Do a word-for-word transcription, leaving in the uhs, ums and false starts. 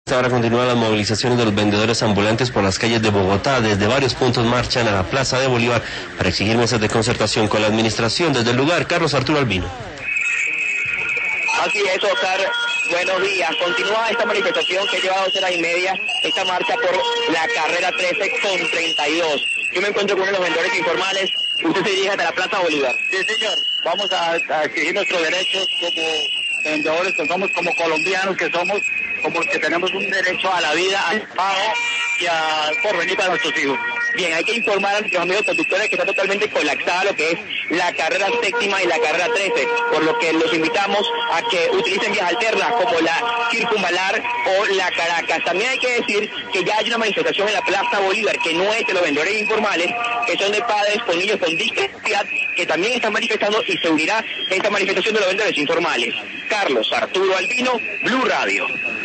Ahora continúan las movilizaciones de los vendedores ambulantes por las calles de Bogotá. Desde varios puntos marchan a la Plaza de Bolívar para exigir mesas de concertación con la administración. Desde el lugar, Carlos Arturo Albino. Así es, Oscar. Buenos días. Continúa esta manifestación que lleva dos horas y media, esta marcha por la carrera trece con treinta y dos. Yo me encuentro con uno de los vendedores informales. Usted se dirige hasta la Plaza Bolívar. Sí, señor. Vamos a, a exigir nuestros derechos como vendedores que somos, como colombianos que somos, como que tenemos un derecho a la vida, al pago y a porvenir para nuestros hijos. Bien, hay que informar a nuestros amigos conductores que está totalmente colapsada lo que es la carrera séptima y la carrera trece, por lo que los invitamos a que utilicen vías alternas como la Circunvalar o la Caracas. También hay que decir que ya hay una manifestación en la Plaza Bolívar que no es de los vendedores informales, que son de padres con niños con discapacidad, que también están manifestando y se unirá esta manifestación de los vendedores informales. Carlos Arturo Albino, Blue Radio.